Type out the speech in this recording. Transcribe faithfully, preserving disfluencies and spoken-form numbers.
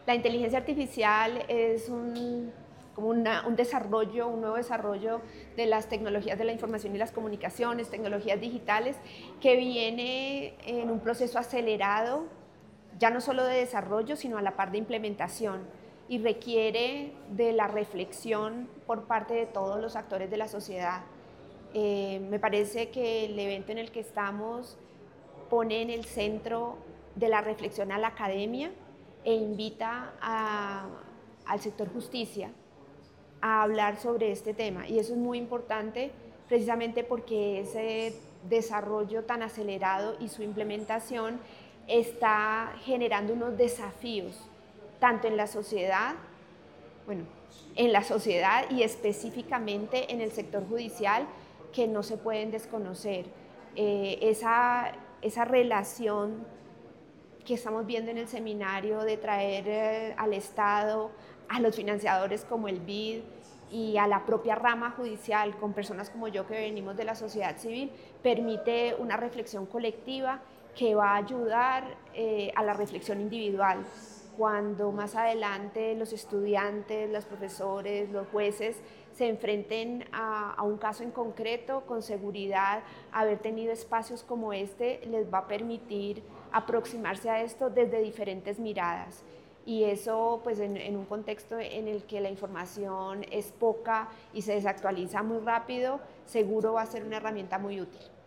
La inteligencia artificial es un, como una, un desarrollo, un nuevo desarrollo de las tecnologías de la información y las comunicaciones, tecnologías digitales, que viene en un proceso acelerado, ya no solo de desarrollo, sino a la par de implementación, y requiere de la reflexión por parte de todos los actores de la sociedad. Eh, me parece que el evento en el que estamos pone en el centro de la reflexión a la academia e invita a, al sector justicia a hablar sobre este tema. Y eso es muy importante precisamente porque ese desarrollo tan acelerado y su implementación está generando unos desafíos, tanto en la sociedad, bueno, en la sociedad y específicamente en el sector judicial, que no se pueden desconocer. Eh, esa, esa relación que estamos viendo en el seminario de traer eh, al Estado, a los financiadores como el B I D y a la propia rama judicial con personas como yo que venimos de la sociedad civil, permite una reflexión colectiva que va a ayudar eh, a la reflexión individual. Cuando más adelante los estudiantes, los profesores, los jueces se enfrenten a, a un caso en concreto, con seguridad, haber tenido espacios como este les va a permitir aproximarse a esto desde diferentes miradas. Y eso, pues en, en un contexto en el que la información es poca y se desactualiza muy rápido, seguro va a ser una herramienta muy útil.